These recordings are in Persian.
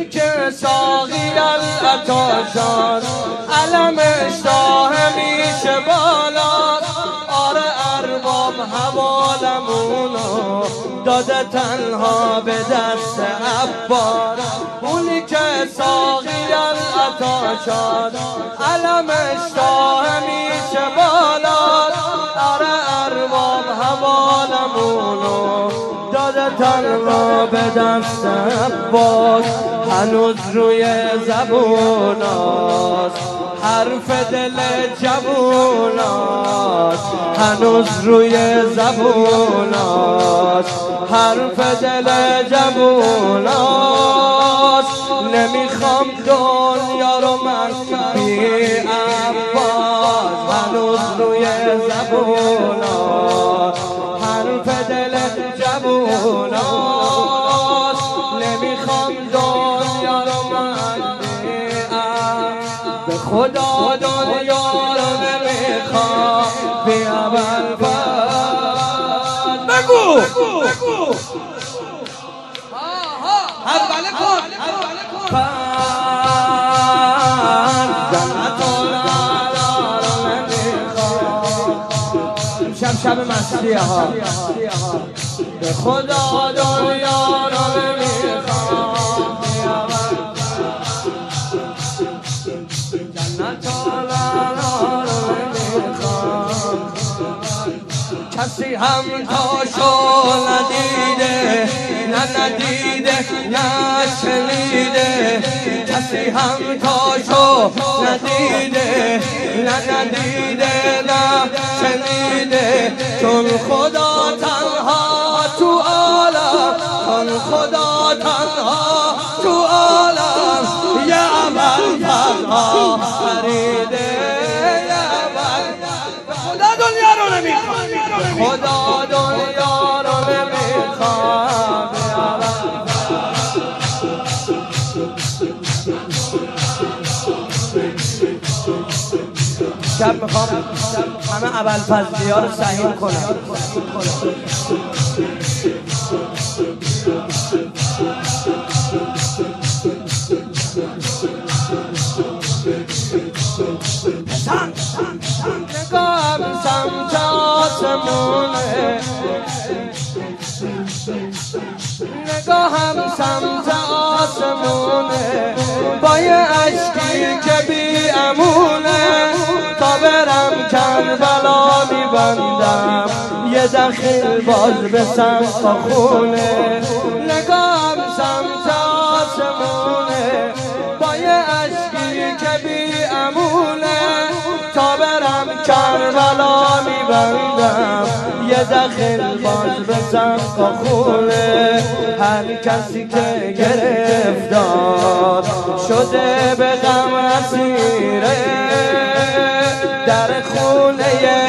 اونی که ساقی العطاشان علمش تا همیشه بالا. آره ارباب حوالمونو داده تنها به دست عباس. اونی که ساقی العطاشان علمش تا همیشه بالا. آره ارباب حوالمونو داده تنها به دست عباس. هنوز روی زبوناست حرف دل جووناست. هنوز روی زبوناست حرف دل جووناست. نمیخوام دنیا رو من بی عباس. هنوز روی زبوناست حرف دل جووناست. نمیخوام دنیا رو من بی عباس. به خدا دنیا رو نمیخوام بی عباس. بگو حواله کن شب مسیحه ها. به خدا دنیا رو نمیخوام جنت رو نمیخوام. کسی هم تاشو ندیده نه ندیده نه شنیده. کسی هم تاشو ندیده نه ندیده نه شنیده. چون خدا تنها تو عالم چون خدا تنها تو عالم یه عمل تنها خریده. یه عمل خدا دنیا رو نمیخواد. خدا دنیا رو نمیخواد. شب میخوام همه ابوالفضلی ها رو سهیم کنم. نگاهم سمت آسمونه نگاهم سمت آسمونه با یه عشقی که بی امونه. تا برم کربلا میبندم یه دخیل باز به سمت خونه. نگاهم سمت آسمونه با یه عشقی که بی امونه. تا برم کربلا میبندم یه دخیل باز به سمت خونه. هر کسی که گرفتار شده به غم اسیره در خونه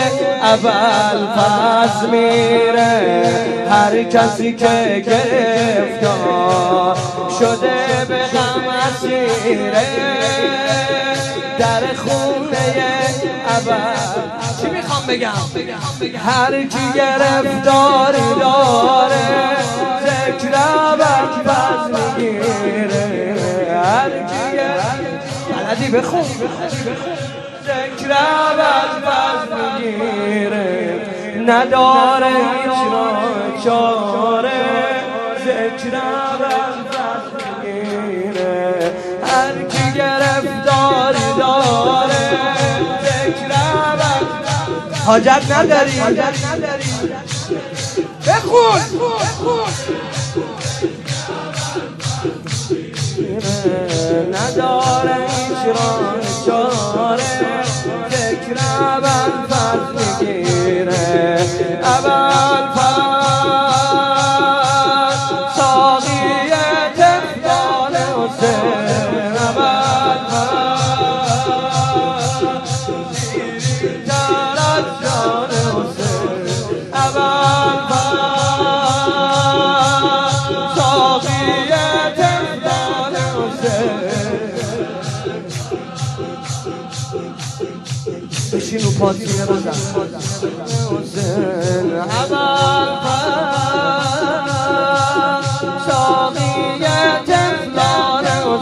ابوالفضل میره. هر کسی که گرفتار شده به غم اسیره در خونه ابوالفضل. چی میخوام بگم؟ هر کی گرفتاری داره ذکر ابوالفضل میگیره. هر کی بلدی بخون ذکر ابوالفضل میگیره. نداره هیچ راه چاره ذکر ابوالفضل میگیره. هر کی گرفتاری داره ذکر ابوالفضل. حاجت نداری بخون نداره هیچ راه چاره ذکر ابوالفضل میگیره. ابوالفضل ساقی طفلان حسین. ابوالفضل شیرین‌تر از جان حسین. ابوالفضل ساقی طفلان حسین. بشین و پاتینه بزن حسین. ابوالفضل ساقی طفلان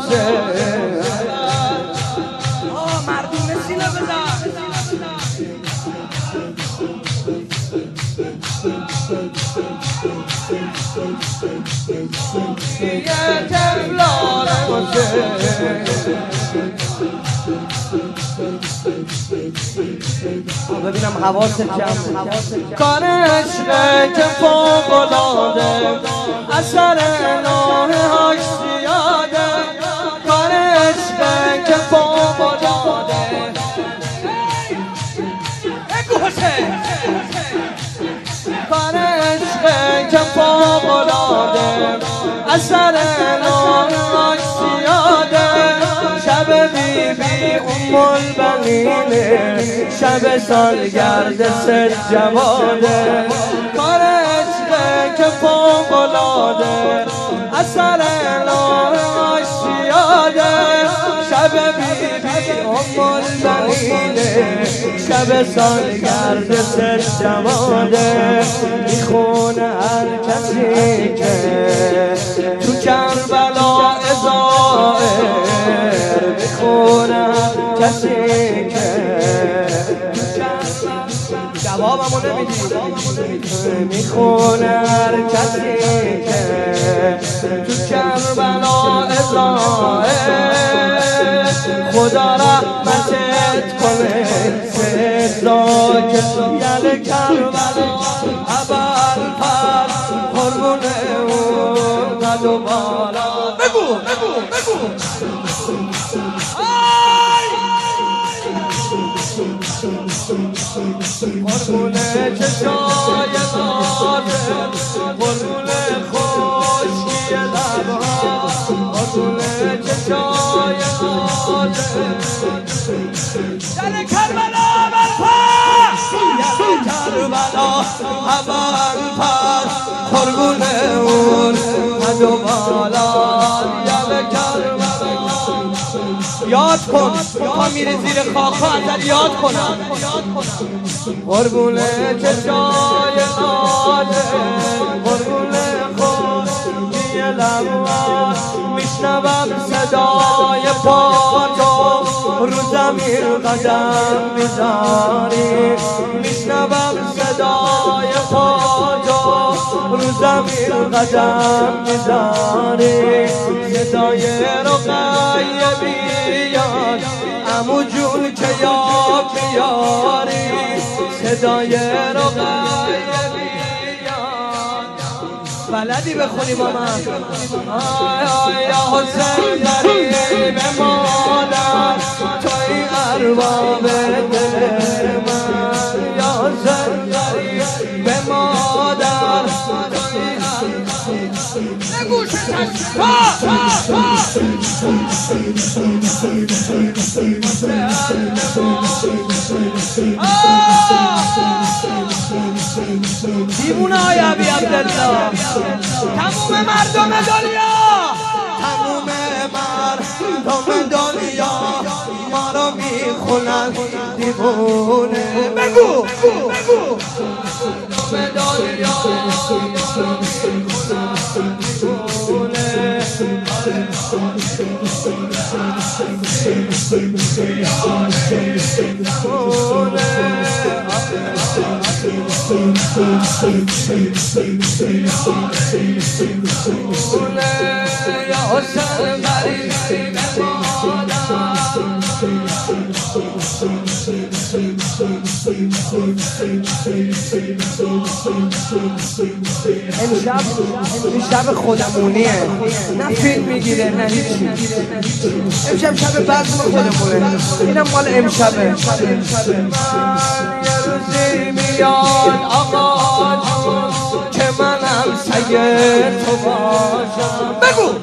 ببینم حواست جمع کار عشقه که فوق‌العاده اثر الهه هاش زیاده کار عشقه که فوق‌العاده کار عشقه که فوق‌العاده اثر الهه هاش زیاده شب بیبی البنینه شب سالگرد سجواده کار عشقه که فوق‌العاده اثر الهه زیاده شب بیبی البنینه شب سالگرد سجواده میخونه هر کسی که تو کربلا ازائر میخونه کسی که جوابمو نمیدی میخونه هر کسی که تو کربلا ازائر خدا رحمتت کنه صدا که یل کربلا ابر پر قربونه اون قد و بالا بگو قربونه چشای نازه قربونه خشکی لبها قربونه چشای نازه یل کربلا برپا یل کربلا برپا قربونه اون قد و بالا یل کربلا یاد کن تا میره زیر خاک‌ها ازت یاد کنم قربونه چشای نازه قربونه خشکی لبها میشنوم صدای پاتو رو زمین قدم میذاری میشنوم صدای پاتو رو زمین قدم میذاری صدای رقیه بیاد عمو جون که یاد بیاری صدای رقیه بیاد بلدی بخونی با من یا حسین غریب مادر توی ارباب دل من یا حسین غریب مادر توی نگوش دیوونه های عبی عبدالله تموم مردم دنیا تموم مردم دنیا ما رو میخونن دیوونه بگو مردم دنیا امشب خودمونیه نه فیلم میگیره نه هیچی امشب شب بزم خودمونه اینم مال امشبه یه روزی میاد آقا که منم سید تو باشم بگو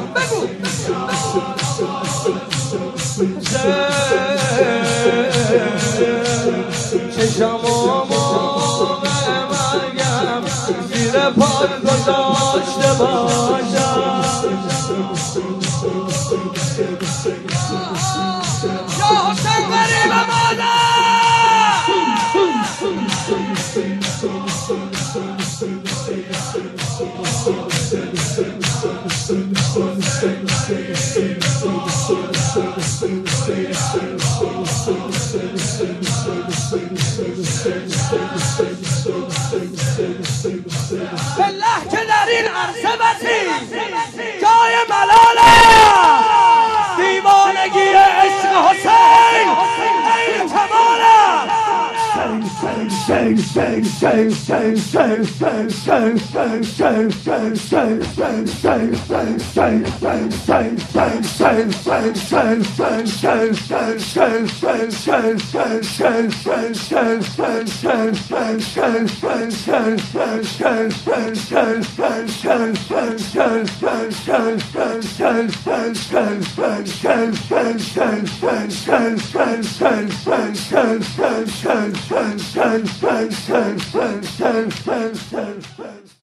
چشمو موقع مرگم زیر پاد گذاشته باشم یا حسین غریب مادر بالله که در این Shun.